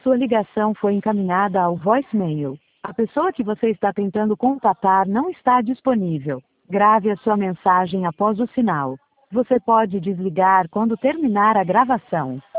Sua ligação foi encaminhada ao voicemail. A pessoa que você está tentando contatar não está disponível. Grave a sua mensagem após o sinal. Você pode desligar quando terminar a gravação.